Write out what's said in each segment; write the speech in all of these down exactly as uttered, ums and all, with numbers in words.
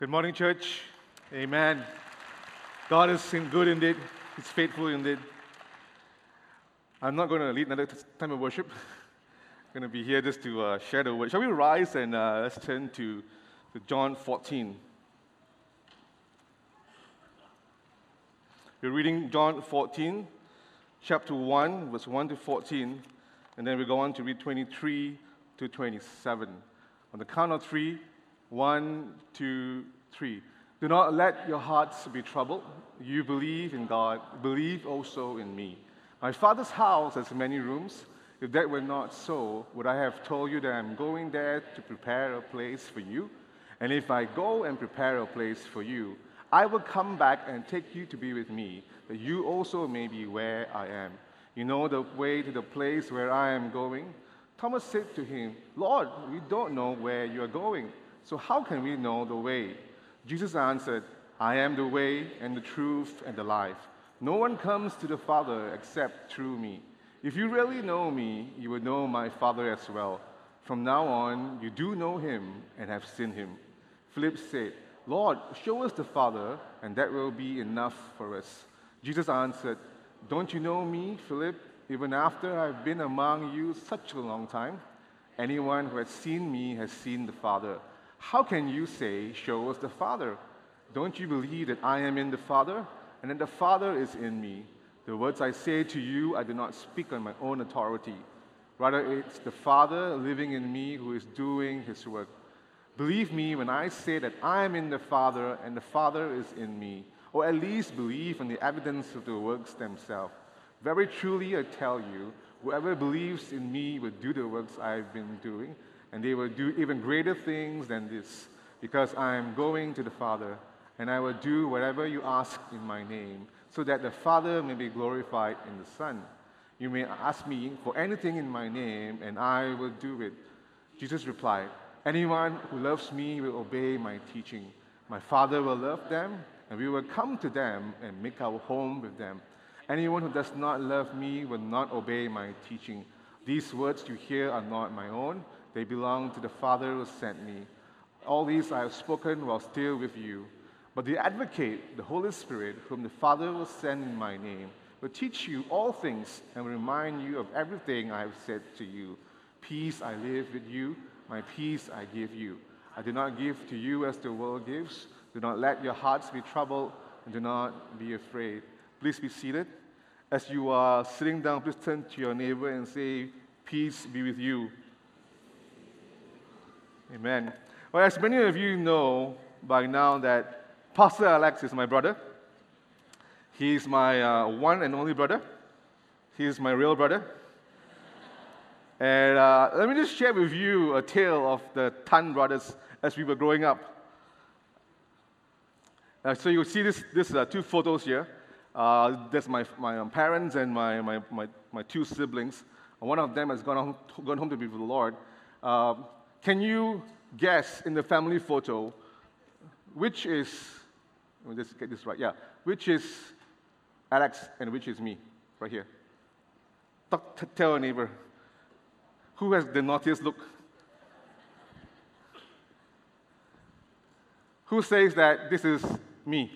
Good morning, church. Amen. God is good indeed. He's faithful indeed. I'm not going to lead another time of worship. I'm going to be here just to uh, share the word. Shall we rise and uh, let's turn to, to John fourteen. We're reading John fourteen, chapter one, verse one to fourteen, and then we go on to read twenty-three to twenty-seven. On the count of three, one, two, three. Do not let your hearts be troubled. You believe in God, believe also in me. My Father's house has many rooms. If that were not so, would I have told you that I'm going there to prepare a place for you? And if I go and prepare a place for you, I will come back and take you to be with me, that you also may be where I am. You know the way to the place where I am going? Thomas said to him, Lord, we don't know where you are going, so how can we know the way? Jesus answered, I am the way and the truth and the life. No one comes to the Father except through me. If you really know me, you will know my Father as well. From now on, you do know him and have seen him. Philip said, Lord, show us the Father, and that will be enough for us. Jesus answered, Don't you know me, Philip, even after I've been among you such a long time? Anyone who has seen me has seen the Father. How can you say, show us the Father? Don't you believe that I am in the Father, and that the Father is in me? The words I say to you, I do not speak on my own authority. Rather, it's the Father living in me who is doing his work. Believe me when I say that I am in the Father, and the Father is in me, or at least believe on the evidence of the works themselves. Very truly, I tell you, whoever believes in me will do the works I've been doing, and they will do even greater things than this, because I am going to the Father, and I will do whatever you ask in my name, so that the Father may be glorified in the Son. You may ask me for anything in my name, and I will do it. Jesus replied, Anyone who loves me will obey my teaching. My Father will love them, and we will come to them and make our home with them. Anyone who does not love me will not obey my teaching. These words you hear are not my own. They belong to the Father who sent me. All these I have spoken while still with you. But the Advocate, the Holy Spirit, whom the Father will send in my name, will teach you all things and will remind you of everything I have said to you. Peace I live with you, my peace I give you. I do not give to you as the world gives. Do not let your hearts be troubled, and do not be afraid. Please be seated. As you are sitting down, please turn to your neighbor and say, Peace be with you. Amen. Well, as many of you know by now that Pastor Alex is my brother. He's my uh, one and only brother. He's my real brother. And uh, let me just share with you a tale of the Tan brothers as we were growing up. Uh, so you see this, this uh, two photos here. Uh, there's my, my um, parents and my, my, my, my two siblings. One of them has gone home, gone home to be with the Lord. Uh, can you guess in the family photo which is, let me just get this right, yeah, which is Alex and which is me, right here? Talk, t- tell a neighbor. Who has the naughtiest look? Who says that this is me?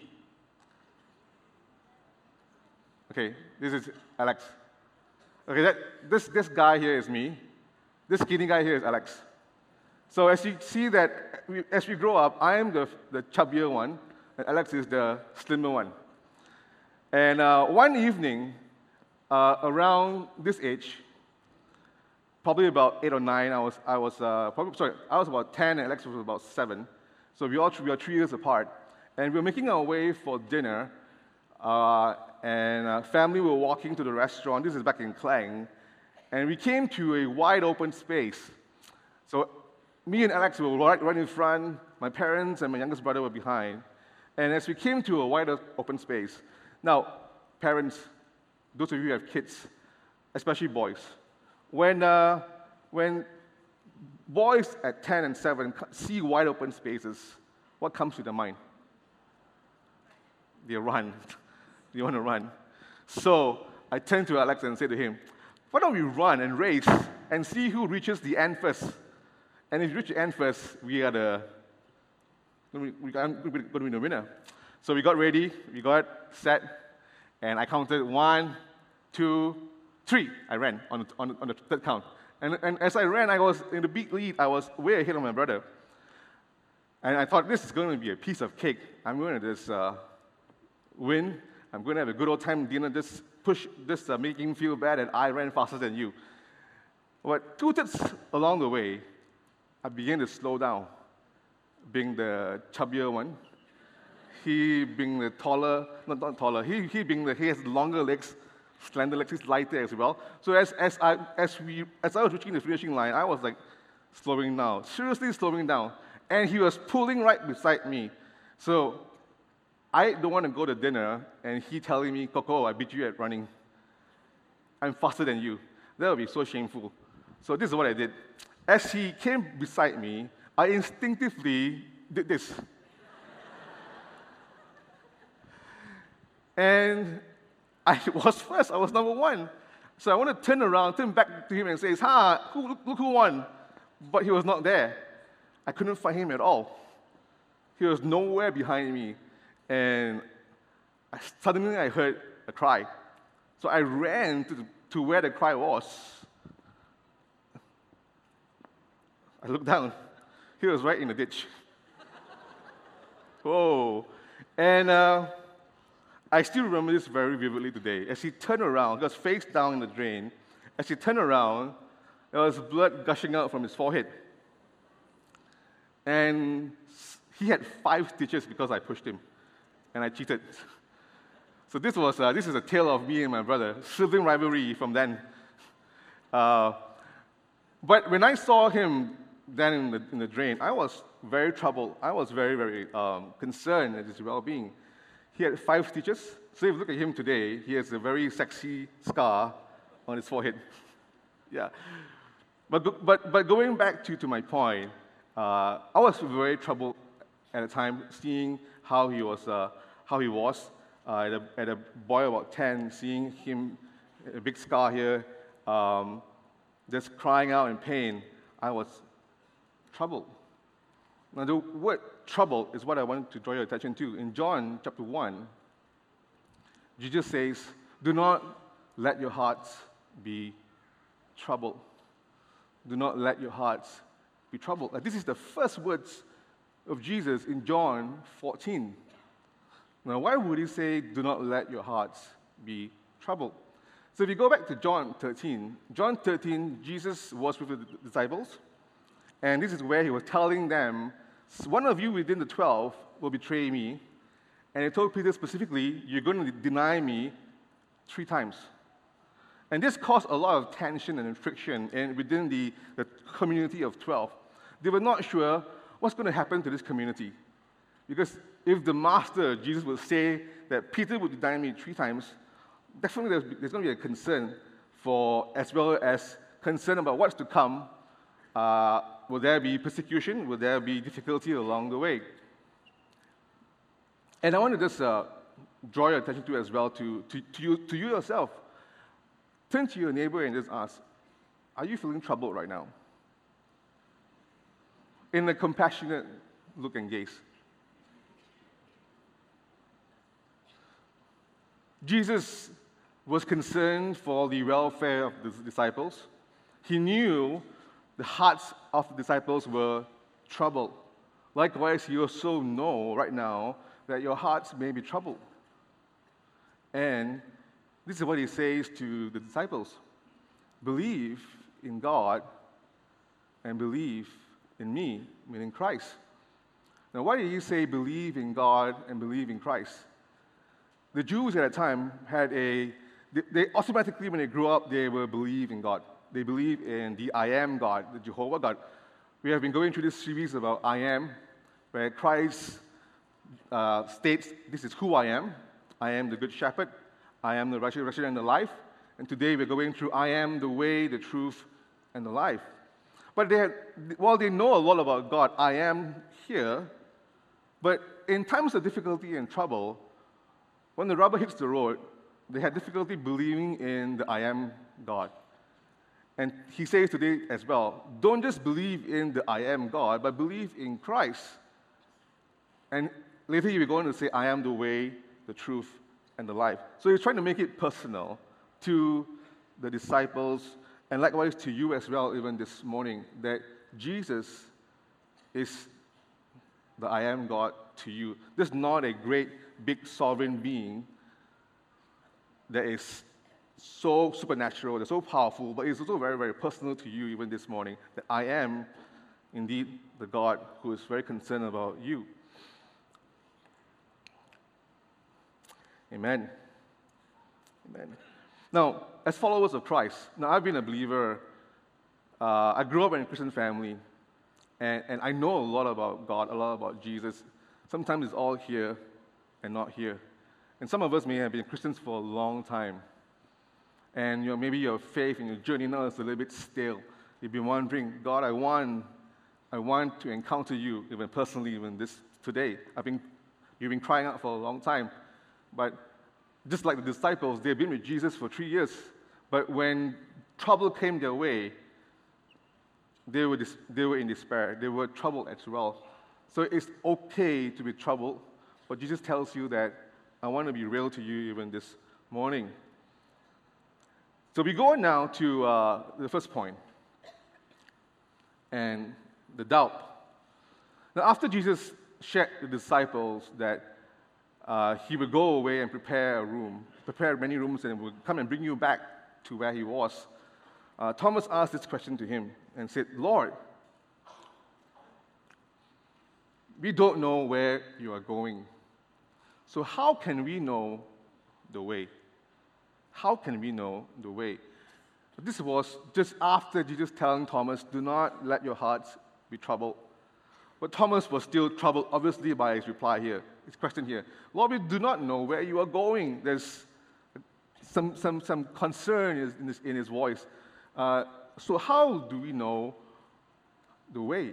Okay, this is Alex. Okay, that, this, this guy here is me. This skinny guy here is Alex. So as you see that, we, as we grow up, I am the, the chubbier one, and Alex is the slimmer one. And uh, one evening, uh, around this age, probably about eight or nine, I was, I was uh, probably, sorry, I was about ten, and Alex was about seven. So we all we are three years apart, and we were making our way for dinner. Uh, and uh, family were walking to the restaurant. This is back in Klang, and we came to a wide open space. So me and Alex were right, right in front. My parents and my youngest brother were behind. And as we came to a wide open space, now, parents, those of you who have kids, especially boys, when uh, when boys at ten and seven see wide open spaces, what comes to their mind? They run. They want to run. So I turned to Alex and said to him, why don't we run and race and see who reaches the end first? And if you reach the end first, we are the going to be, I'm going to be the winner. So we got ready, we got set, and I counted one, two, three. I ran on the, on, on the third count. And, and as I ran, I was in the big lead. I was way ahead of my brother. And I thought, this is going to be a piece of cake. I'm going to just uh, win. I'm going to have a good old time dinner, just push, just uh, make him feel bad that I ran faster than you. But two thirds along the way, I began to slow down, being the chubbier one. He being the taller, not, not taller, he, he being the, he has longer legs, slender legs, he's lighter as well. So as, as, I, as, we, as I was reaching the finishing line, I was like slowing down, seriously slowing down. And he was pulling right beside me. So I don't want to go to dinner, and he telling me, Coco, I beat you at running. I'm faster than you. That would be so shameful. So this is what I did. As he came beside me, I instinctively did this. And I was first, I was number one. So I want to turn around, turn back to him and say, ha, who, look, look who won. But he was not there. I couldn't find him at all. He was nowhere behind me. And I, suddenly I heard a cry. So I ran to, to where the cry was. I looked down. He was right in the ditch. Whoa. And uh, I still remember this very vividly today. As he turned around, he was face down in the drain. As he turned around, there was blood gushing out from his forehead. And he had five stitches because I pushed him, and I cheated. So this was uh, this is a tale of me and my brother, sibling rivalry from then. Uh, but when I saw him then in the, in the drain, I was very troubled. I was very, very um, concerned at his well-being. He had five stitches. So if you look at him today, he has a very sexy scar on his forehead. Yeah. But, but, but going back to, to my point, uh, I was very troubled at the time, seeing how he was, uh, how he was uh, at, a, at a boy about ten, seeing him, a big scar here, um, just crying out in pain. I was troubled. Now, the word trouble is what I want to draw your attention to. In John chapter one, Jesus says, do not let your hearts be troubled. Do not let your hearts be troubled. Like, this is the first words of Jesus in John fourteen. Now, why would he say, do not let your hearts be troubled? So if you go back to John thirteen, John thirteen, Jesus was with the disciples, and this is where he was telling them, one of you within the twelve will betray me. And he told Peter specifically, you're going to deny me three times. And this caused a lot of tension and friction in, within the, the community of twelve. They were not sure what's going to happen to this community. Because if the master, Jesus, would say that Peter would deny me three times, definitely there's, there's going to be a concern for, as well as concern about what's to come. Uh, will there be persecution? Will there be difficulty along the way? And I want to just uh, draw your attention to as well, to, to, to, you, to you yourself. Turn to your neighbor and just ask, are you feeling troubled right now? In a compassionate look and gaze. Jesus was concerned for the welfare of the disciples. He knew the hearts of the disciples were troubled. Likewise, you also know right now that your hearts may be troubled. And this is what he says to the disciples. Believe in God and believe in me, meaning Christ. Now, why did he say believe in God and believe in Christ? The Jews at that time had a, they, they automatically, when they grew up, they will believe in God. They believe in the I Am God, the Jehovah God. We have been going through this series about I Am, where Christ uh, states, this is who I am. I am the Good Shepherd. I am the resurrection and the life. And today we're going through I am the way, the truth, and the life. But they had, while they know a lot about God, I am here, but in times of difficulty and trouble, when the rubber hits the road, they had difficulty believing in the I am God. And he says today as well, don't just believe in the I am God, but believe in Christ. And later he will go on to say, I am the way, the truth, and the life. So he's trying to make it personal to the disciples, and likewise to you as well, even this morning, that Jesus is the I am God to you. This is not a great, big, sovereign being that is so supernatural, that's so powerful, but it's also very, very personal to you even this morning, that I am indeed the God who is very concerned about you. Amen. Amen. Now, as followers of Christ, now I've been a believer. Uh, I grew up in a Christian family, and, and I know a lot about God, a lot about Jesus. Sometimes it's all here and not here. And some of us may have been Christians for a long time. And you know, maybe your faith and your journey now is a little bit stale. You've been wondering, God, I want, I want to encounter you, even personally, even this today. I've been, you've been crying out for a long time. But just like the disciples, they've been with Jesus for three years. But when trouble came their way, they were, dis- they were in despair. They were troubled as well. So it's okay to be troubled, but Jesus tells you that I want to be real to you even this morning. So we go on now to uh, the first point, and the doubt. Now, after Jesus shared with the disciples that uh, he would go away and prepare a room, prepare many rooms, and would come and bring you back to where he was, uh, Thomas asked this question to him and said, Lord, we don't know where you are going. So how can we know the way? How can we know the way? This was just after Jesus telling Thomas, do not let your hearts be troubled. But Thomas was still troubled, obviously, by his reply here, his question here. Lord, we do not know where you are going. There's some, some, some concern in his, in his voice. Uh, so how do we know the way?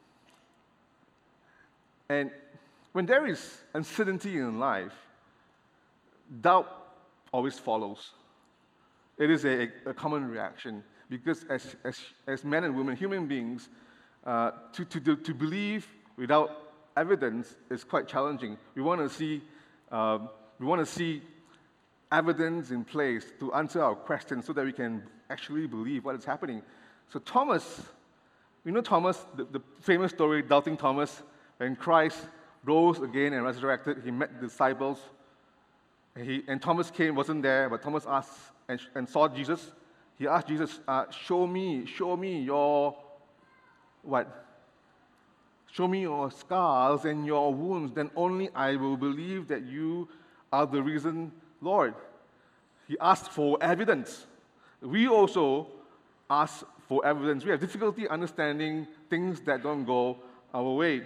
And when there is uncertainty in life, doubt always follows. It is a, a common reaction because as, as, as men and women, human beings, uh, to, to, to believe without evidence is quite challenging. We want to see, uh, we want to see evidence in place to answer our questions so that we can actually believe what is happening. So Thomas, you know Thomas, the, the famous story, Doubting Thomas, when Christ rose again and resurrected, he met the disciples. And, he, and Thomas came, wasn't there, but Thomas asked and, and saw Jesus. He asked Jesus, uh, show me, show me your, what? Show me your scars and your wounds, then only I will believe that you are the risen Lord. He asked for evidence. We also ask for evidence. We have difficulty understanding things that don't go our way.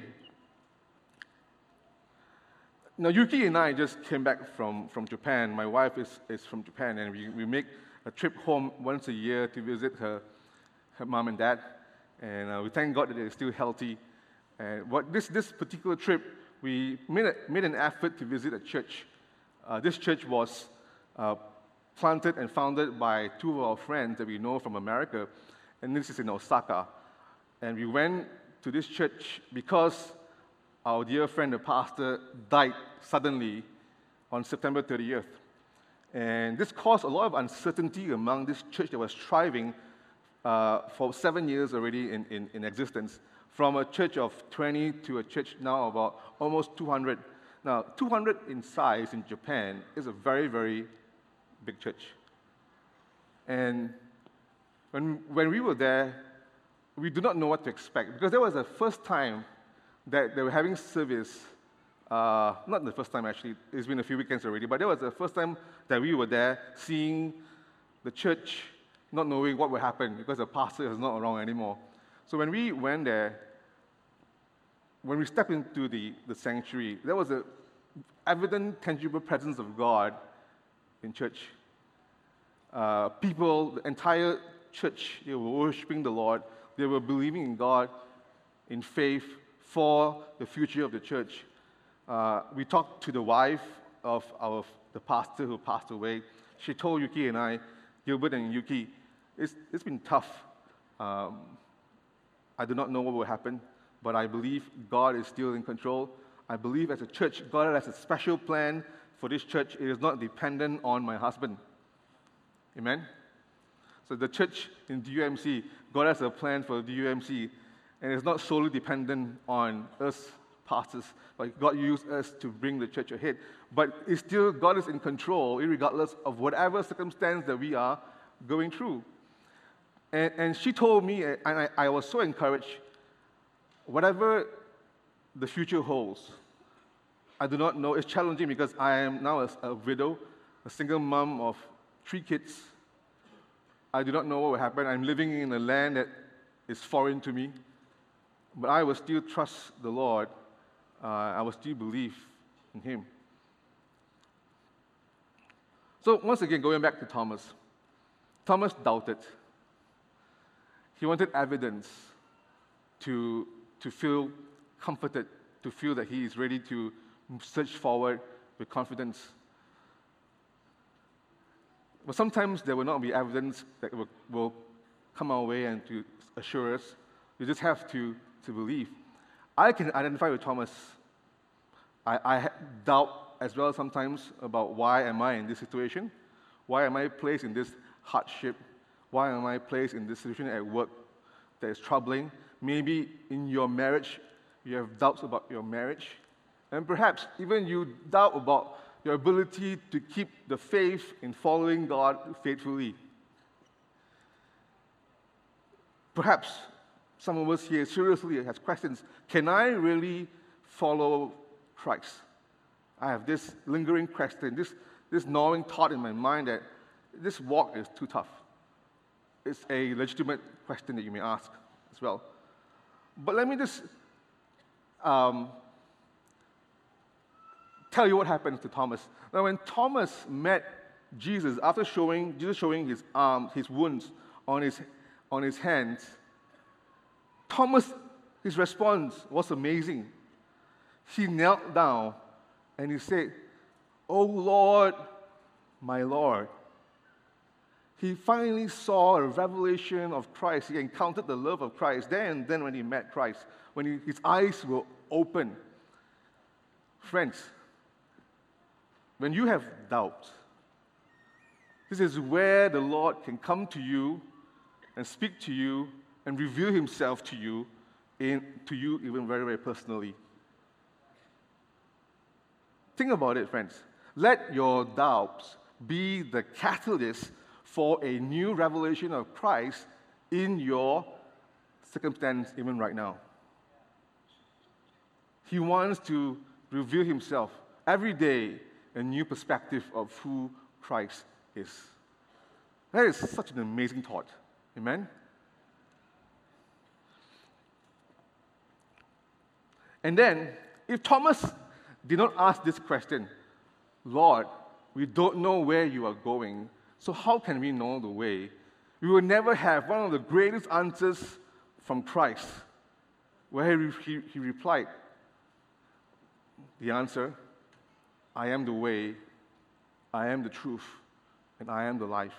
Now, Yuki and I just came back from, from Japan. My wife is, is from Japan, and we, we make a trip home once a year to visit her, her mom and dad. And uh, we thank God that they're still healthy. And what this, this particular trip, we made, a, made an effort to visit a church. Uh, this church was uh, planted and founded by two of our friends that we know from America, and this is in Osaka. And we went to this church because our dear friend, the pastor, died suddenly on September thirtieth. And this caused a lot of uncertainty among this church that was thriving uh, for seven years already in, in, in existence, from a church of twenty to a church now about almost two hundred. Now, two hundred in size in Japan is a very, very big church. And when, when we were there, we did not know what to expect, because that was the first time that they were having service, uh, not the first time actually, it's been a few weekends already, but that was the first time that we were there seeing the church, not knowing what would happen because the pastor is not around anymore. So when we went there, when we stepped into the, the sanctuary, there was an evident, tangible presence of God in church. Uh, people, the entire church, they were worshiping the Lord. They were believing in God in faith for the future of the church. Uh, we talked to the wife of our, the pastor who passed away. She told Yuki and I, Gilbert and Yuki, it's, it's been tough. Um, I do not know what will happen, but I believe God is still in control. I believe as a church, God has a special plan for this church. It is not dependent on my husband. Amen? So the church in D U M C, God has a plan for D U M C, and it's not solely dependent on us pastors, but God used us to bring the church ahead. But it's still, God is in control, regardless of whatever circumstance that we are going through. And, and she told me, and I, I was so encouraged, whatever the future holds, I do not know. It's challenging because I am now a, a widow, a single mom of three kids. I do not know what will happen. I'm living in a land that is foreign to me, but I will still trust the Lord. Uh, I will still believe in Him. So once again, going back to Thomas. Thomas doubted. He wanted evidence to, to feel comforted, to feel that he is ready to search forward with confidence. But sometimes there will not be evidence that will, will come our way and to assure us. You just have to, to believe. I can identify with Thomas. I, I doubt as well sometimes about why am I in this situation? Why am I placed in this hardship? Why am I placed in this situation at work that is troubling? Maybe in your marriage, you have doubts about your marriage. And perhaps even you doubt about your ability to keep the faith in following God faithfully. Perhaps some of us here seriously has questions. Can I really follow Christ? I have this lingering question, this, this gnawing thought in my mind that this walk is too tough. It's a legitimate question that you may ask as well. But let me just um, tell you what happened to Thomas. Now, when Thomas met Jesus, after showing Jesus showing his arms, his wounds on his on his hands, Thomas, his response was amazing. He knelt down and he said, "Oh Lord, my Lord." He finally saw a revelation of Christ. He encountered the love of Christ there and then when he met Christ, when he, his eyes were open. Friends, when you have doubt, this is where the Lord can come to you and speak to you and reveal Himself to you, in, to you even very, very personally. Think about it, friends. Let your doubts be the catalyst for a new revelation of Christ in your circumstance, even right now. He wants to reveal Himself every day, a new perspective of who Christ is. That is such an amazing thought. Amen? And then, if Thomas did not ask this question, "Lord, we don't know where you are going, so how can we know the way?" we will never have one of the greatest answers from Christ, where he, he, he replied, the answer, "I am the way, I am the truth, and I am the life.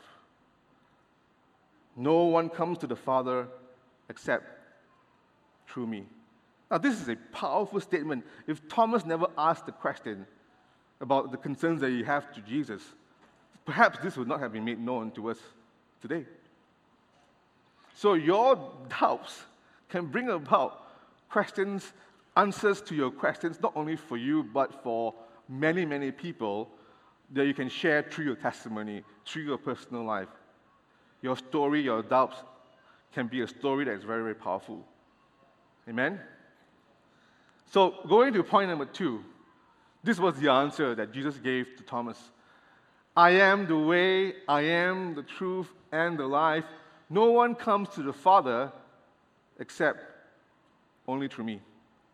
No one comes to the Father except through me." Now, this is a powerful statement. If Thomas never asked the question about the concerns that he has to Jesus, perhaps this would not have been made known to us today. So your doubts can bring about questions, answers to your questions, not only for you, but for many, many people that you can share through your testimony, through your personal life. Your story, your doubts can be a story that is very, very powerful. Amen? So going to point number two, this was the answer that Jesus gave to Thomas. "I am the way, I am the truth, and the life. No one comes to the Father except only through me."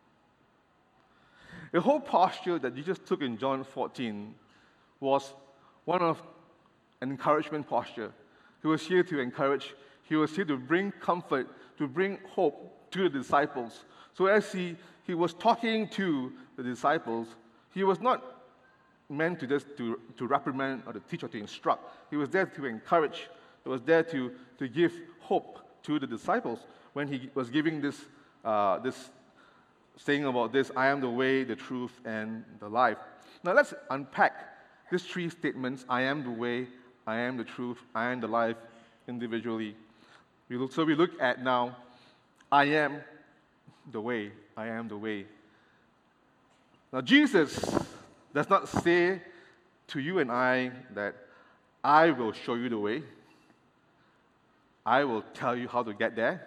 The whole posture that Jesus took in John fourteen was one of an encouragement posture. He was here to encourage. He was here to bring comfort, to bring hope to the disciples. So as he, he was talking to the disciples, he was not meant to just to, to reprimand or to teach or to instruct. He was there to encourage. He was there to, to give hope to the disciples when he was giving this, uh, this saying about this, I am the way, the truth, and the life. Now let's unpack these three statements, I am the way, I am the truth, I am the life, individually. We look, so we look at now, I am the way, I am the way. Now Jesus does not say to you and I that I will show you the way. I will tell you how to get there.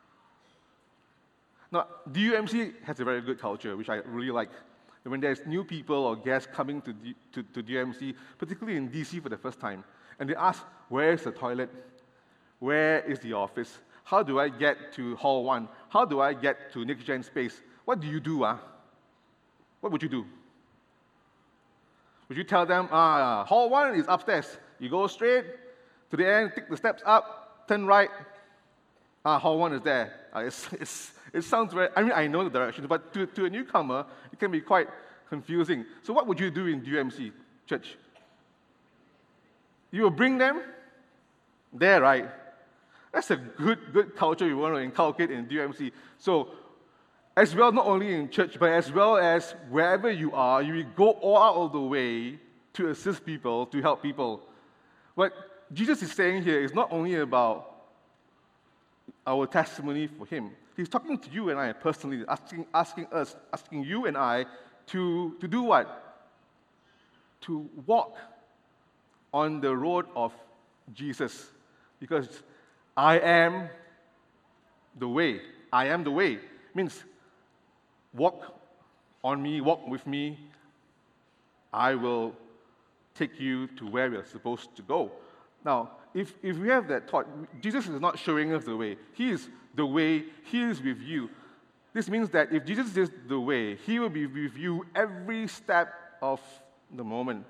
Now, D U M C has a very good culture, which I really like. When there's new people or guests coming to, D, to, to D U M C, particularly in D C for the first time, and they ask, where's the toilet? Where is the office? How do I get to Hall one? How do I get to Next Gen Space? What do you do? Ah? What would you do? Would you tell them, ah, Hall one is upstairs. You go straight to the end, take the steps up, turn right. Ah, Hall one is there. Ah, it's, it's, it sounds very, I mean, I know the directions, but to, to a newcomer, it can be quite confusing. So what would you do in D U M C, church? You will bring them there, right? That's a good, good culture we want to inculcate in D U M C. So, as well, not only in church, but as well as wherever you are, you will go all out of the way to assist people, to help people. What Jesus is saying here is not only about our testimony for Him. He's talking to you and I personally, asking, asking us, asking you and I to, to do what? To walk on the road of Jesus. Because I am the way. I am the way. Means walk on me, walk with me. I will take you to where we're supposed to go. Now, if, if we have that thought, Jesus is not showing us the way. He is the way. He is with you. This means that if Jesus is the way, He will be with you every step of the moment.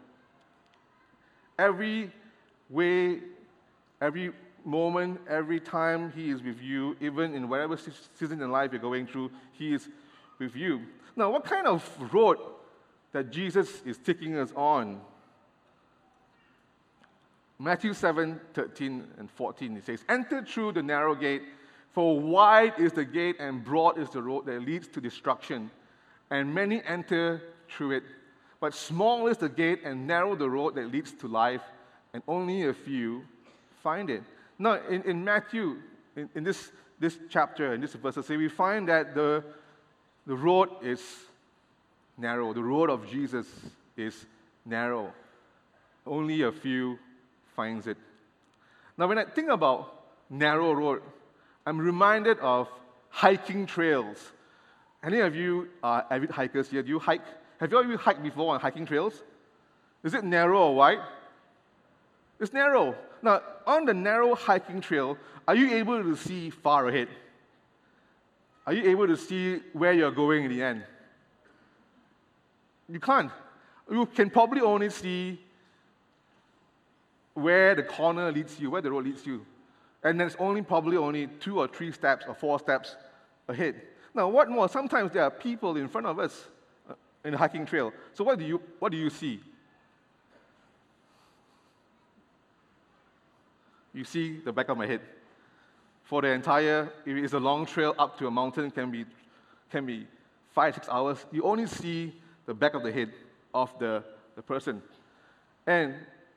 Every way, every moment, every time He is with you, even in whatever season in life you're going through, He is with you. Now, what kind of road that Jesus is taking us on? Matthew seven, thirteen and fourteen, it says, enter through the narrow gate, for wide is the gate and broad is the road that leads to destruction, and many enter through it. But small is the gate and narrow the road that leads to life, and only a few find it. Now, in, in Matthew, in, in this, this chapter, in this verse, we find that the, the road is narrow. The road of Jesus is narrow. Only a few finds it. Now, when I think about narrow road, I'm reminded of hiking trails. Any of you are avid hikers here? Do you hike? Have you ever hiked before on hiking trails? Is it narrow or wide? It's narrow. Now, on the narrow hiking trail, are you able to see far ahead? Are you able to see where you're going in the end? You can't. You can probably only see where the corner leads you, where the road leads you. And there's only probably only two or three steps or four steps ahead. Now, what more? Sometimes there are people in front of us uh, in the hiking trail. So what do you, what do you see? You see the back of my head. For the entire, if it's a long trail up to a mountain, can be, can be five, six hours, you only see the back of the head of the, the person. And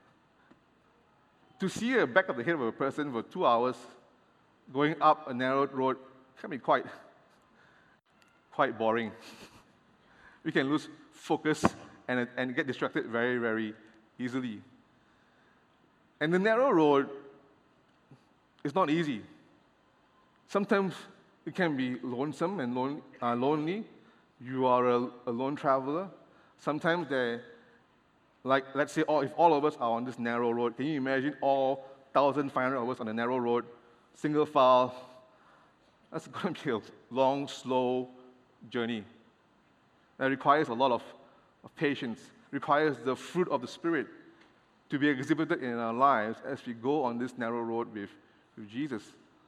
to see the back of the head of a person for two hours going up a narrow road can be quite, quite boring. We can lose focus and, and get distracted very, very easily. And the narrow road is not easy. Sometimes it can be lonesome and lon- uh, lonely. You are a, a lone traveler. Sometimes there, like let's say, all, if all of us are on this narrow road, can you imagine all one thousand five hundred of us on a narrow road, single file? That's going to be a long, slow journey. That requires a lot of, of patience, requires the fruit of the Spirit to be exhibited in our lives as we go on this narrow road with, with Jesus.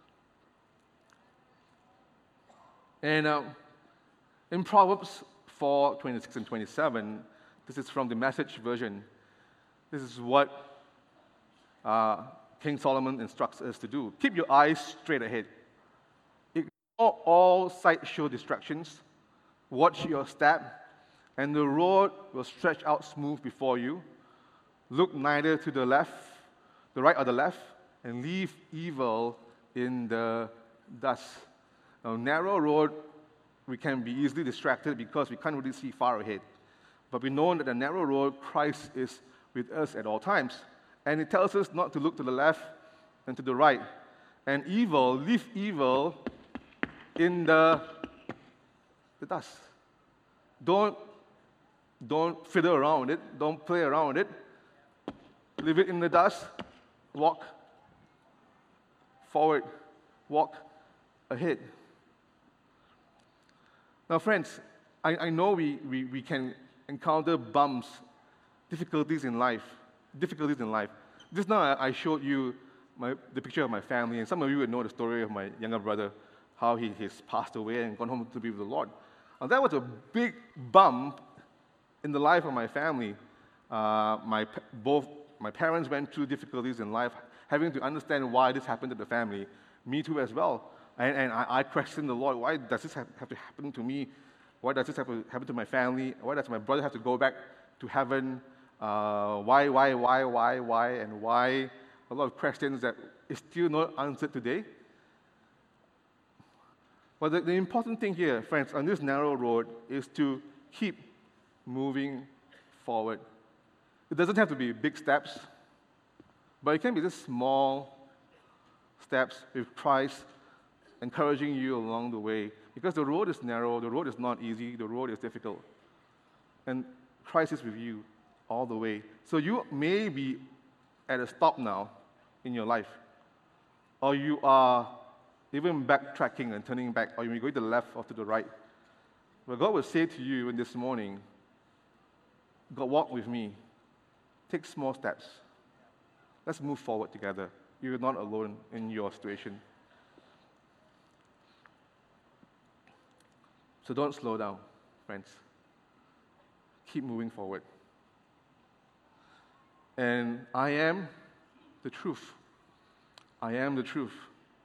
And uh, in Proverbs four, twenty-six and twenty-seven, this is from the Message version. This is what uh, King Solomon instructs us to do. Keep your eyes straight ahead. Ignore all sideshow distractions. Watch your step, and the road will stretch out smooth before you. Look neither to the left, the right or the left, and leave evil in the dust. Now, narrow road, we can be easily distracted because we can't really see far ahead. But we know that the narrow road, Christ is with us at all times. And it tells us not to look to the left and to the right. And evil, leave evil in the, the dust. Don't, don't fiddle around with it. Don't play around with it. Leave it in the dust. Walk forward. Walk ahead. Now, friends, I, I know we, we, we can encounter bumps, difficulties in life, difficulties in life. Just now, I, I showed you my, the picture of my family, and some of you would know the story of my younger brother, how he has passed away and gone home to be with the Lord. And that was a big bump in the life of my family. Uh, my both my parents went through difficulties in life, having to understand why this happened to the family. Me too as well. And, and I, I questioned the Lord, why does this have, have to happen to me? Why does this have to happen to my family? Why does my brother have to go back to heaven? Uh, why, why, why, why, why, and why? A lot of questions that is still not answered today. But the, the important thing here, friends, on this narrow road is to keep moving forward. It doesn't have to be big steps, but it can be just small steps with Christ encouraging you along the way. Because the road is narrow, the road is not easy, the road is difficult. And Christ is with you all the way. So you may be at a stop now in your life, or you are even backtracking and turning back, or you may go to the left or to the right. But God will say to you in this morning, God, walk with me. Take small steps. Let's move forward together. You're not alone in your situation. So don't slow down, friends. Keep moving forward. And I am the truth. I am the truth.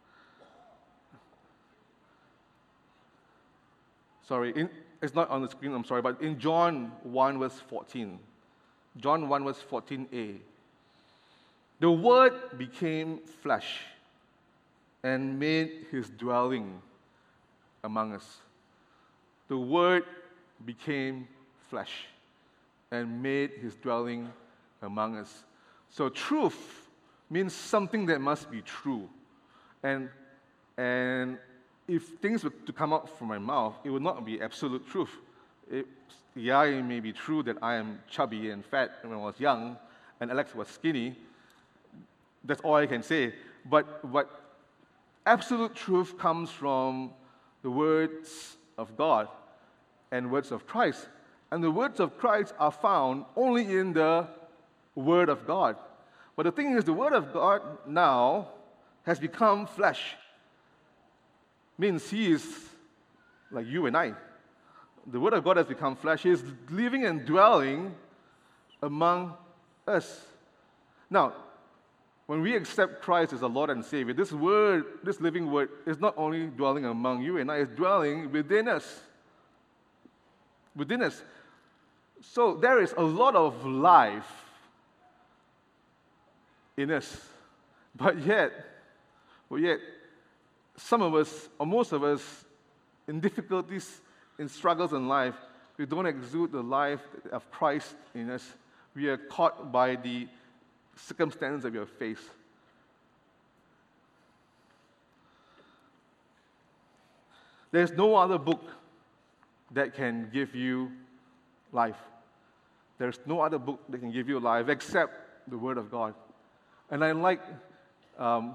Sorry, in, it's not on the screen, I'm sorry, but in John one, verse fourteen, John one, verse fourteen a, the Word became flesh and made his dwelling among us. The Word became flesh and made his dwelling among us. So truth means something that must be true. And, and if things were to come out from my mouth, it would not be absolute truth. It, yeah, it may be true that I am chubby and fat when I was young, and Alex was skinny. That's all I can say. But, but absolute truth comes from the words of God and words of Christ. And the words of Christ are found only in the Word of God. But the thing is, the Word of God now has become flesh. Means he is like you and I. The Word of God has become flesh. He is living and dwelling among us. Now, when we accept Christ as our Lord and Savior, this Word, this living Word, is not only dwelling among you and I, it's dwelling within us. Within us. So there is a lot of life in us. But yet, but yet, some of us, or most of us, in difficulties, in struggles in life, we don't exude the life of Christ in us. We are caught by the circumstances of your face. There's no other book that can give you life. There's no other book that can give you life except the Word of God. And I like um,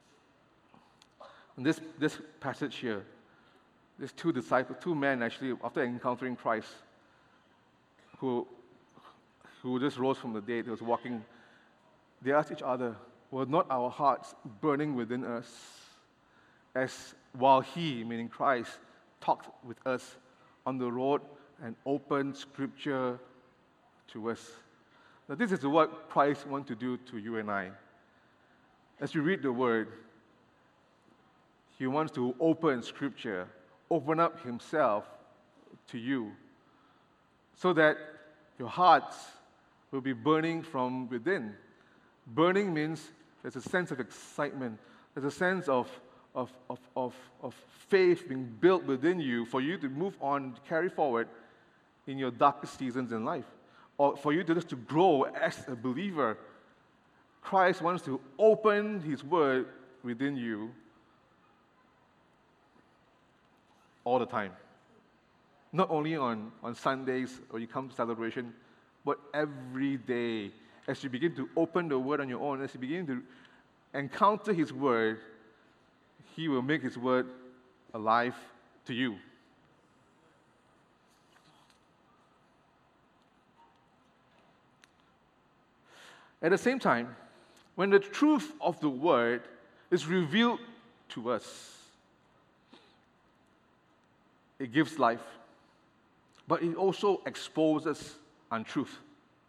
this, this passage here. These two disciples, two men actually, after encountering Christ, who, who just rose from the dead, who was walking, they asked each other, were not our hearts burning within us as while He, meaning Christ, talked with us on the road and opened Scripture to us? Now, this is what Christ wants to do to you and I. As you read the Word, He wants to open Scripture, open up Himself to you, so that your hearts will be burning from within. Burning means there's a sense of excitement. There's a sense of, of, of, of, of faith being built within you for you to move on, to carry forward in your darkest seasons in life, or for you to just to grow as a believer. Christ wants to open His Word within you all the time. Not only on, on Sundays when you come to celebration, but every day. As you begin to open the Word on your own, as you begin to encounter His Word, He will make His Word alive to you. At the same time, when the truth of the Word is revealed to us, it gives life, but it also exposes untruth.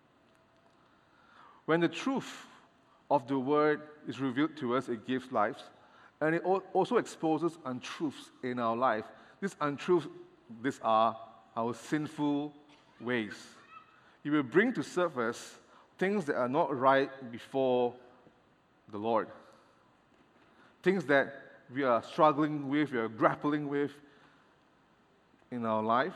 When the truth of the Word is revealed to us, it gives life, and it also exposes untruths in our life. These untruths, these are our sinful ways. It will bring to surface things that are not right before the Lord. Things that we are struggling with, we are grappling with in our life.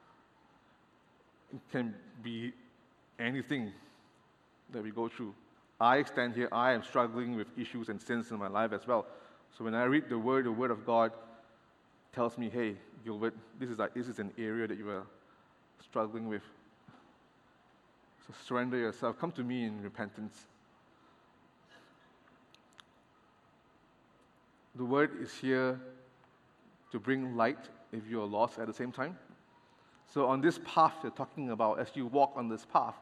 It can be anything that we go through. I stand here, I am struggling with issues and sins in my life as well. So when I read the Word, the Word of God tells me, hey, Gilbert, this is, like, this is an area that you are struggling with. So surrender yourself. Come to me in repentance. The Word is here to bring light if you are lost at the same time. So on this path you're talking about, as you walk on this path,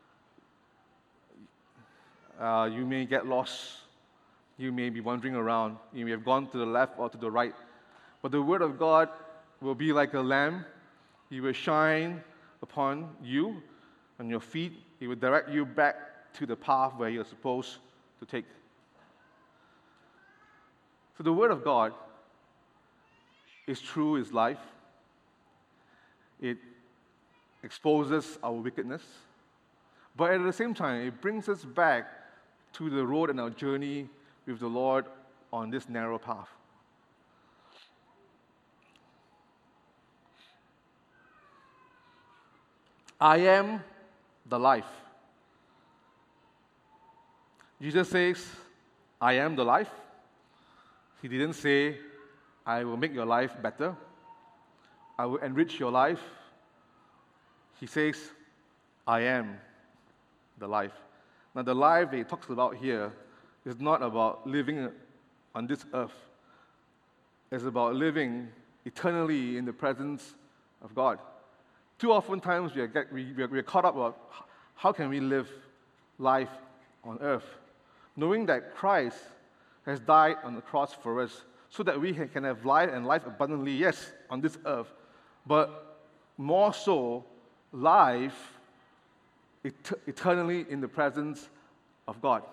uh, you may get lost. You may be wandering around. You may have gone to the left or to the right. But the Word of God will be like a lamp. He will shine upon you, on your feet. He will direct you back to the path where you're supposed to take. So the Word of God is true, is life. It exposes our wickedness. But at the same time, it brings us back to the road and our journey with the Lord on this narrow path. I am the life. Jesus says, I am the life. He didn't say, I will make your life better. I will enrich your life. He says, I am the life. Now, the life that he talks about here is not about living on this earth. It's about living eternally in the presence of God. Too often times we are, get, we, we are caught up about how can we live life on earth, knowing that Christ has died on the cross for us so that we can have life and life abundantly, yes, on this earth, but more so, life et- eternally in the presence of God.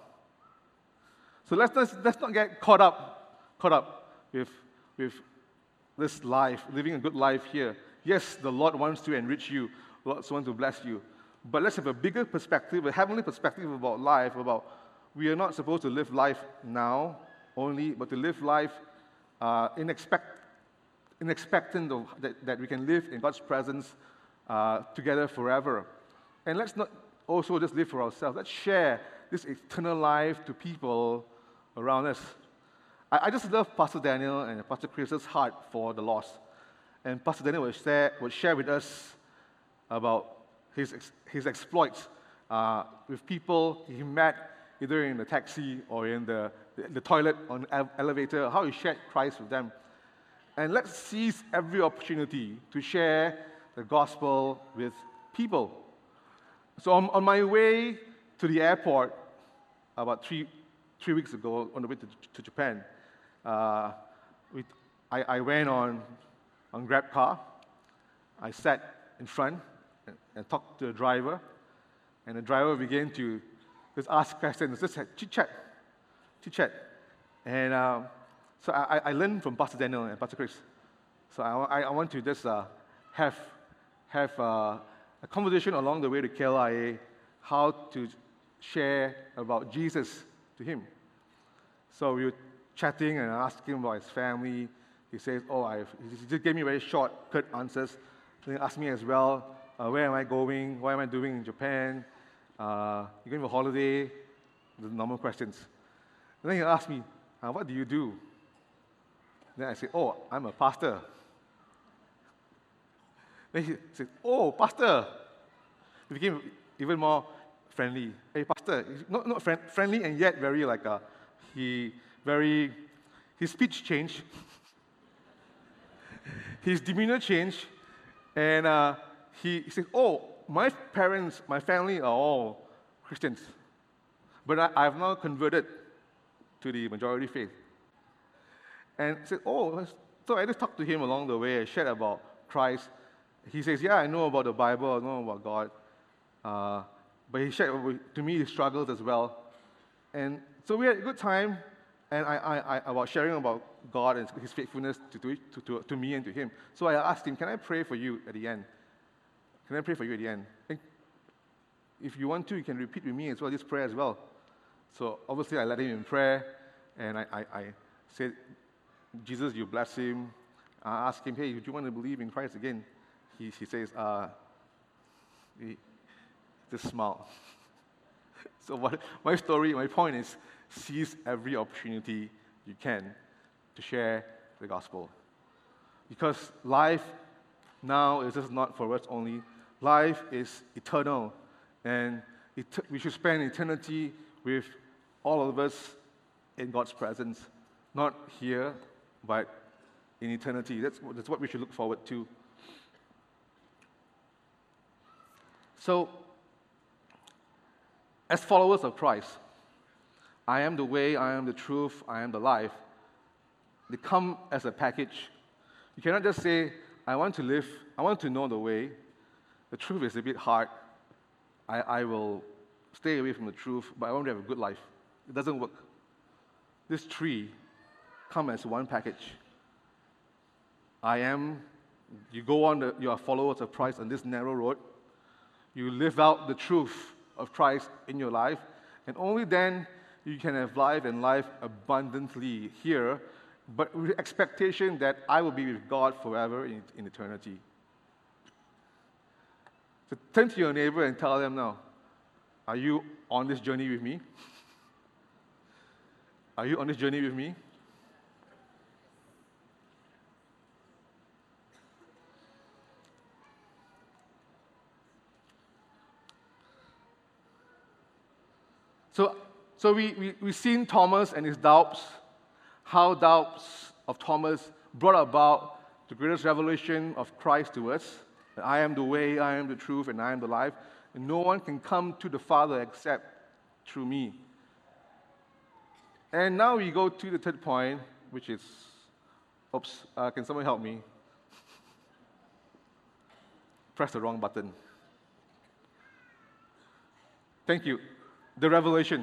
So let's not, let's not get caught up, caught up with, with this life, living a good life here. Yes, the Lord wants to enrich you. The Lord wants to bless you. But let's have a bigger perspective, a heavenly perspective about life, about we are not supposed to live life now only, but to live life uh, in, expect, in expectant of that, that we can live in God's presence uh, together forever. And let's not also just live for ourselves. Let's share this eternal life to people around us. I, I just love Pastor Daniel and Pastor Chris's heart for the lost. And Pastor Daniel would share, would share with us about his, his exploits uh, with people he met either in the taxi or in the, the, the toilet on the elevator, how he shared Christ with them. And let's seize every opportunity to share the gospel with people. So on, on my way to the airport about three, three weeks ago, on the way to, to Japan, uh, we, I, I went on on Grab car. I sat in front and, and talked to the driver, and the driver began to just ask questions, just chit-chat, chit-chat. And uh, so I, I learned from Pastor Daniel and Pastor Chris. So I, I want to just uh, have have uh, a conversation along the way to K L I A, how to share about Jesus to him. So we were chatting and asking him about his family. He says, oh, I've, he just gave me very short, curt answers. Then he asked me as well, uh, where am I going? What am I doing in Japan? Uh, you going for a holiday? The normal questions. And then he asked me, uh, what do you do? Then I said, oh, I'm a pastor. Then he said, oh, pastor. He became even more friendly. Hey, pastor. Not, not friend, friendly and yet very like, a, he, very, his speech changed. His demeanor changed. And uh, he, he said, oh, my parents, my family are all Christians. But I, I've now converted to the majority faith. And I said, oh, so I just talked to him along the way. I shared about Christ. He says, yeah, I know about the Bible, I know about God. Uh, but he shared to me his struggles as well. And so we had a good time and I, I, I about sharing about God and his faithfulness to, to, to, to me and to him. So I asked him, can I pray for you at the end? Can I pray for you at the end? And if you want to, you can repeat with me as well, this prayer as well. So obviously I led him in prayer and I, I, I said, Jesus, you bless him. I asked him, hey, do you want to believe in Christ again? He, he says, uh, he just smiled. So what, my story, my point is, seize every opportunity you can to share the gospel. Because life now is just not for us only. Life is eternal. And it, we should spend eternity with all of us in God's presence. Not here, but in eternity. That's, that's what we should look forward to. So, as followers of Christ, I am the way, I am the truth, I am the life. They come as a package. You cannot just say, I want to live, I want to know the way. The truth is a bit hard. I, I will stay away from the truth, but I want to have a good life. It doesn't work. These three come as one package. I am, you go on, the, you are followers of Christ on this narrow road. You live out the truth of Christ in your life, and only then you can have life and life abundantly here, but with the expectation that I will be with God forever in, in eternity. So turn to your neighbor and tell them now, are you on this journey with me? Are you on this journey with me? So, so we, we, we've seen Thomas and his doubts, how doubts of Thomas brought about the greatest revelation of Christ to us, that I am the way, I am the truth, and I am the life, and no one can come to the Father except through me. And now we go to the third point, which is, oops, uh, can someone help me? Press the wrong button. Thank you. The revelation.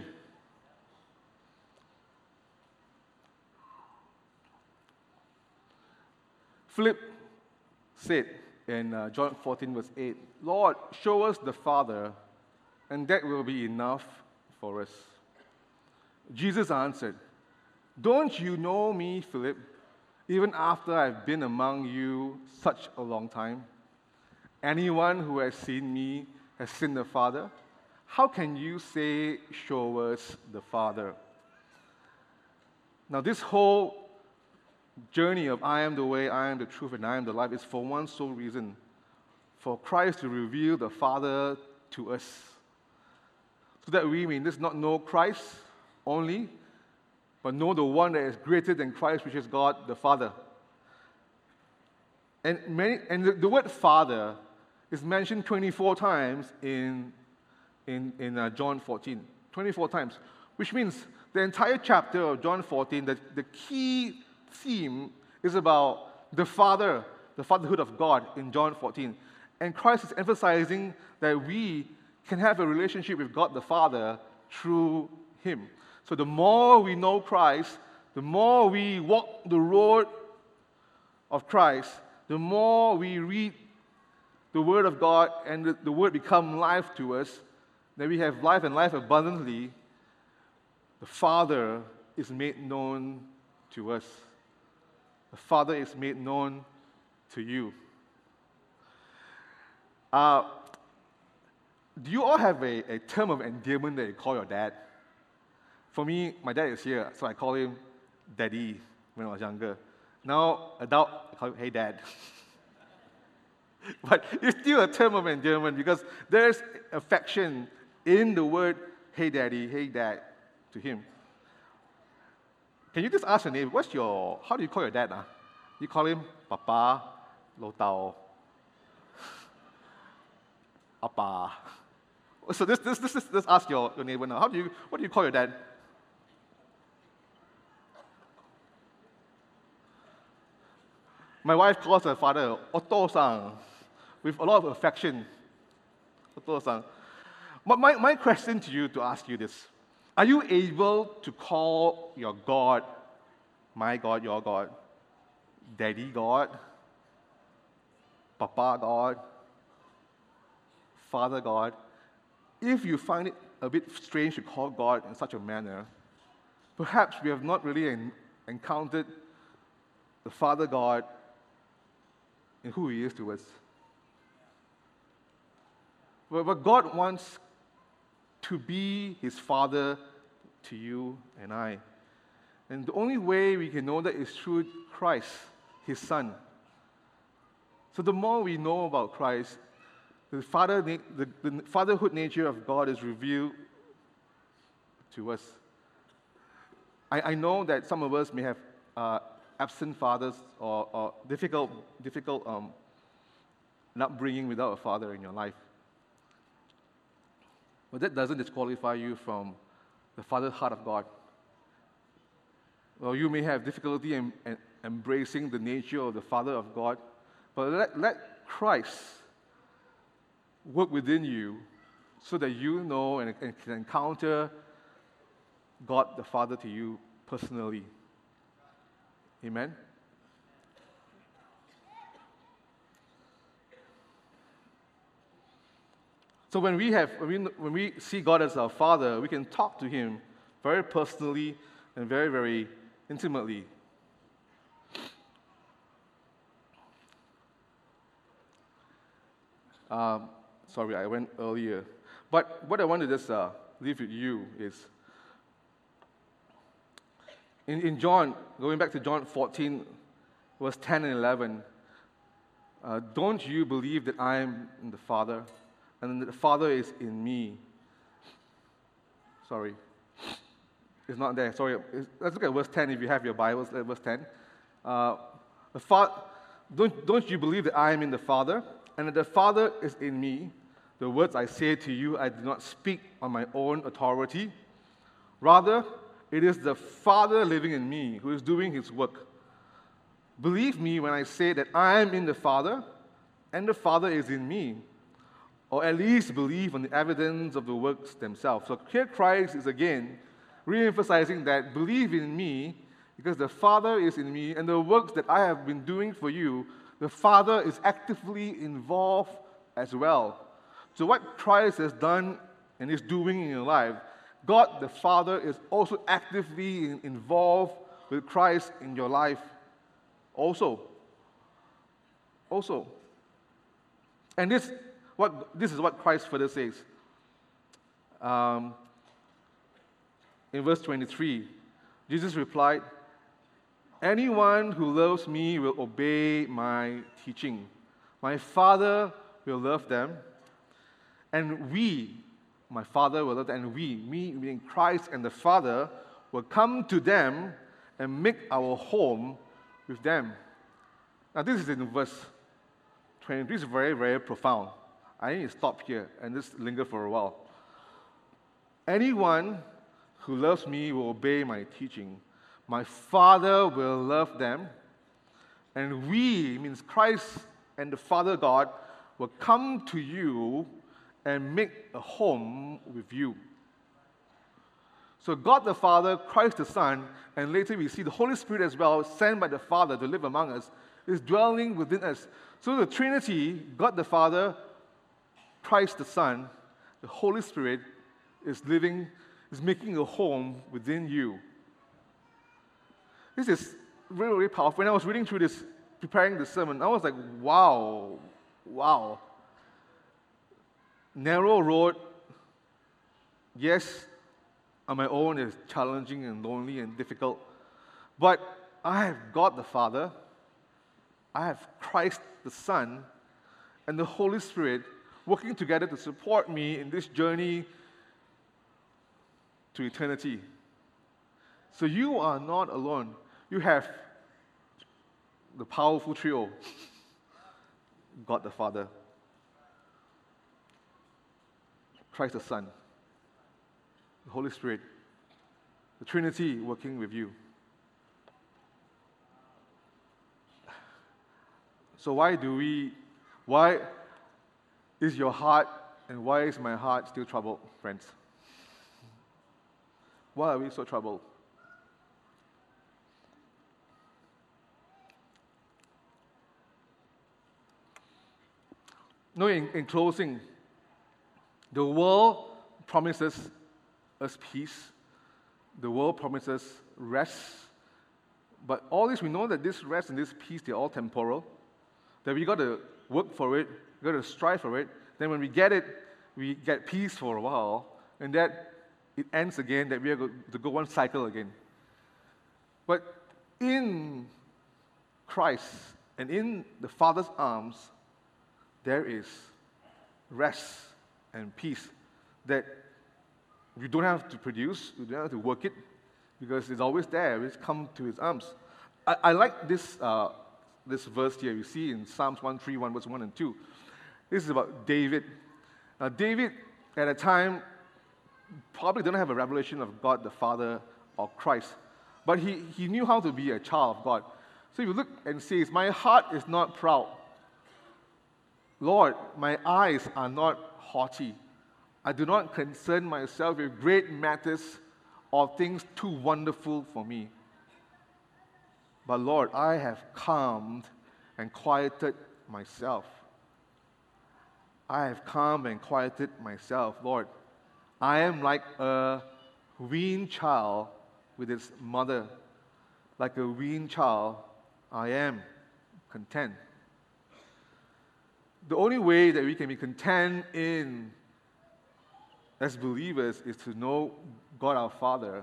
Philip said in uh, John fourteen, verse eight, Lord, show us the Father, and that will be enough for us. Jesus answered, don't you know me, Philip, even after I've been among you such a long time? Anyone who has seen me has seen the Father. How can you say, show us the Father? Now, this whole journey of I am the way, I am the truth, and I am the life is for one sole reason, for Christ to reveal the Father to us, so that we may just not know Christ only, but know the one that is greater than Christ, which is God the Father. And, many, and the, the word Father is mentioned twenty-four times in in, in uh, John fourteen, twenty-four times, which means the entire chapter of John fourteen, the, the key theme is about the Father, the fatherhood of God in John fourteen. And Christ is emphasizing that we can have a relationship with God the Father through Him. So the more we know Christ, the more we walk the road of Christ, the more we read the Word of God and the, the Word become life to us, that we have life and life abundantly, the Father is made known to us. The Father is made known to you. Uh, do you all have a, a term of endearment that you call your dad? For me, my dad is here, so I call him Daddy when I was younger. Now, adult, I call him Hey Dad. But it's still a term of endearment because there's affection in the word Hey Daddy, Hey Dad to him. Can you just ask your neighbor, what's your, how do you call your dad? Huh? You call him Papa, Lo Tao, Appa. So this, this, this, this, this ask your, your neighbor now, how do you, what do you call your dad? My wife calls her father Otto-san, with a lot of affection. Otto-san. But my, my question to you, to ask you this, are you able to call your God, my God, your God, Daddy God, Papa God, Father God? If you find it a bit strange to call God in such a manner, perhaps we have not really en- encountered the Father God in who He is to us. But, but God wants to be His Father to you and I. And the only way we can know that is through Christ, His Son. So the more we know about Christ, the, father, the, the fatherhood nature of God is revealed to us. I, I know that some of us may have uh, absent fathers or, or difficult, difficult um, upbringing without a father in your life. But that doesn't disqualify you from the father's heart of God. Well, you may have difficulty in, in embracing the nature of the Father of God, but let, let Christ work within you so that you know and, and can encounter God the Father to you personally. Amen? So when we have, when we, when we see God as our Father, we can talk to Him very personally and very, very intimately. Um, sorry, I went earlier. But what I want to just uh, leave with you is, in, in John, going back to John fourteen, verse ten and eleven, uh, don't you believe that I am in the Father, and that the Father is in me? Sorry. It's not there. Sorry. It's, let's look at verse ten if you have your Bibles. At verse ten. Uh, the fa- don't, don't you believe that I am in the Father, and that the Father is in me? The words I say to you, I do not speak on my own authority. Rather, it is the Father living in me who is doing His work. Believe me when I say that I am in the Father, and the Father is in me. Or at least believe on the evidence of the works themselves. So here Christ is again re-emphasizing that believe in me because the Father is in me, and the works that I have been doing for you, the Father is actively involved as well. So what Christ has done and is doing in your life, God the Father is also actively in, involved with Christ in your life also. Also. And this, what, this is what Christ further says. Um, In verse twenty-three, Jesus replied, anyone who loves me will obey my teaching. My Father will love them, and we, my Father will love them, and we, me meaning Christ and the Father, will come to them and make our home with them. Now this is in verse twenty-three. This is very, very profound. I need to stop here and just linger for a while. Anyone who loves me will obey my teaching. My Father will love them, and we, means Christ and the Father God, will come to you and make a home with you. So God the Father, Christ the Son, and later we see the Holy Spirit as well, sent by the Father to live among us, is dwelling within us. So the Trinity, God the Father, Christ the Son, the Holy Spirit, is living, is making a home within you. This is really, really powerful. When I was reading through this, preparing the sermon, I was like, wow, wow. Narrow road, yes, on my own is challenging and lonely and difficult. But I have God the Father, I have Christ the Son, and the Holy Spirit working together to support me in this journey to eternity. So you are not alone. You have the powerful trio, God the Father, Christ the Son, the Holy Spirit, the Trinity working with you. So why do we, why is your heart and why is my heart still troubled, friends? Why are we so troubled? No, in, in closing, the world promises us peace. The world promises rest. But all this, we know that this rest and this peace, they're all temporal. That we got to work for it, we got to strive for it. Then when we get it, we get peace for a while, and that it ends again, that we are going to go one cycle again. But in Christ and in the Father's arms, there is rest and peace that you don't have to produce, you don't have to work it, because it's always there. It's come to His arms. I, I like this uh, this verse here. You see in Psalms one thirty-one, verse one and two. This is about David. Now, David, at a time, probably didn't have a revelation of God the Father or Christ, but he, he knew how to be a child of God. So if you look and says, my heart is not proud. Lord, my eyes are not haughty. I do not concern myself with great matters or things too wonderful for me. But Lord, I have calmed and quieted myself. I have calmed and quieted myself, Lord. I am like a weaned child with its mother. Like a weaned child, I am content. The only way that we can be content in as believers is to know God our Father,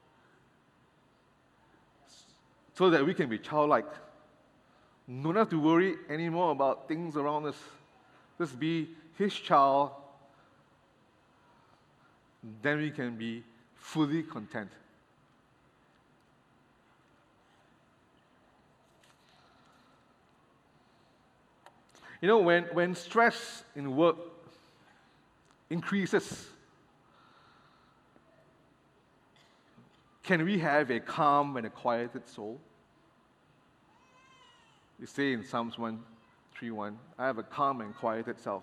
so that we can be childlike. Don't have to worry anymore about things around us. Just be His child, then we can be fully content. You know, when, when stress in work increases, can we have a calm and a quieted soul? You say in Psalms one thirty-one, I have a calm and quieted self.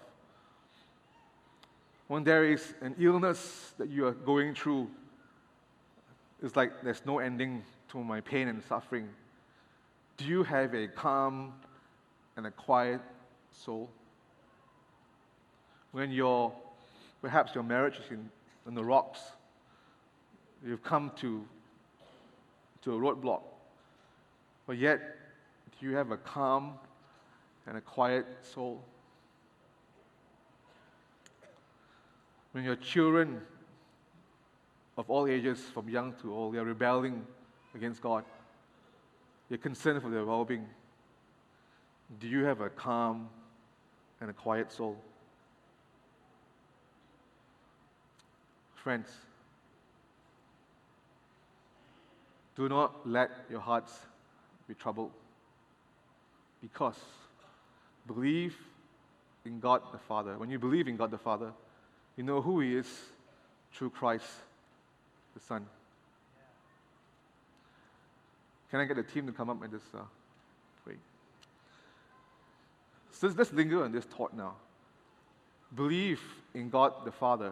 When there is an illness that you are going through, it's like there's no ending to my pain and suffering. Do you have a calm and a quiet soul? When your, perhaps your marriage is in, in the rocks, you've come to, to a roadblock, but yet, do you have a calm and a quiet soul? When your children of all ages, from young to old, they are rebelling against God, you're concerned for their well-being, do you have a calm and a quiet soul? Friends, do not let your hearts be troubled, because believe in God the Father. When you believe in God the Father, you know who He is through Christ the Son. Can I get the team to come up and just uh, pray? So let's linger on this thought now. Believe in God the Father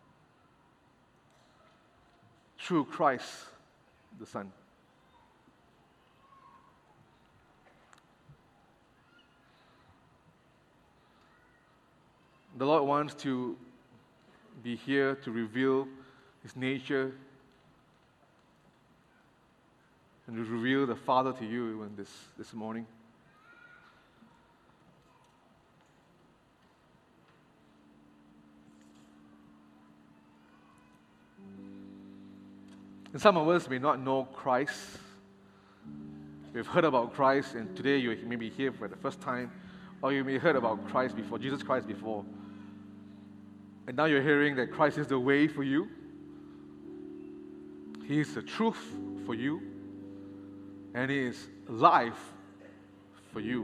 through Christ the Son. The Lord wants to be here to reveal His nature and to reveal the Father to you even this, this morning. And some of us may not know Christ. We've heard about Christ, and today you may be here for the first time, or you may have heard about Christ before, Jesus Christ before. And now you're hearing that Christ is the way for you. He is the truth for you. And He is life for you.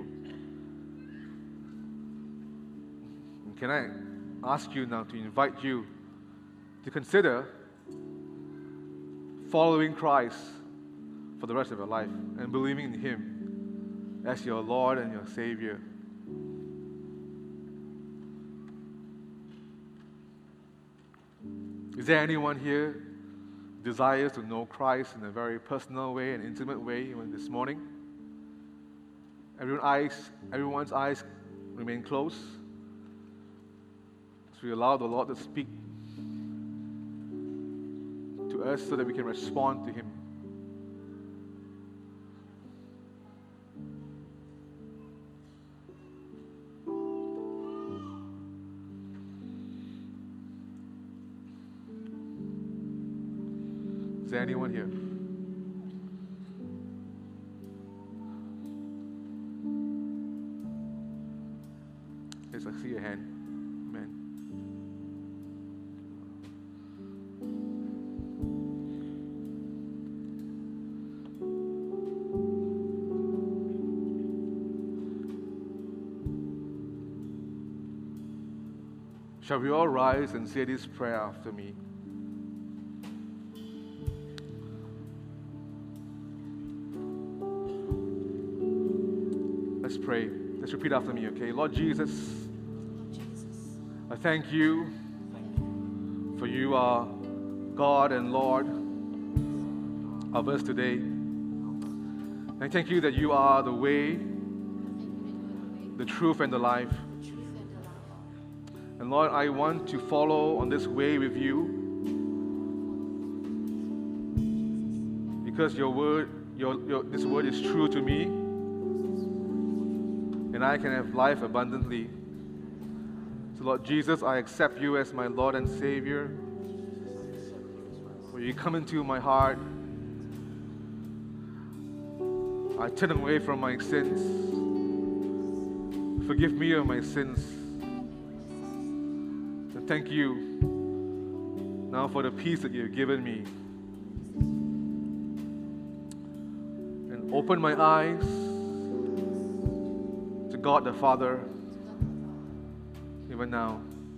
And can I ask you now to invite you to consider following Christ for the rest of your life and believing in Him as your Lord and your Savior. Is there anyone here who desires to know Christ in a very personal way and intimate way even this morning? Everyone's eyes, everyone's eyes remain closed. So we allow the Lord to speak to us so that we can respond to Him. Is there anyone here? Yes, I see your hand. Amen. Shall we all rise and say this prayer after me? Let's pray. Let's repeat after me, okay? Lord Jesus, I thank you for you are God and Lord of us today. I thank you that you are the way, the truth, and the life. And Lord, I want to follow on this way with you because your word, your, your, this word is true to me, and I can have life abundantly. So Lord Jesus, I accept you as my Lord and Savior. Will you come into my heart? I turn away from my sins. Forgive me of my sins. And thank you now for the peace that you've given me. And open my eyes to God the Father even now.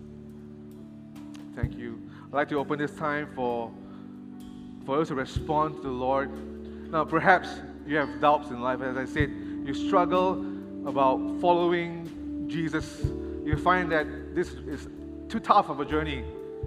Thank you. I'd like to open this time for, for us to respond to the Lord. Now, perhaps you have doubts in life. As I said, you struggle about following Jesus. You find that this is too tough of a journey.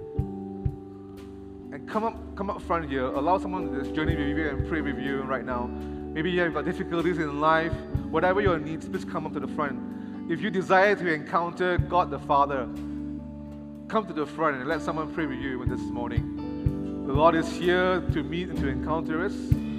And come up, come up front here. Allow someone to just journey with you and pray with you right now. Maybe you have got difficulties in life. Whatever your needs, please come up to the front. If you desire to encounter God the Father, come to the front and let someone pray with you even this morning. The Lord is here to meet and to encounter us.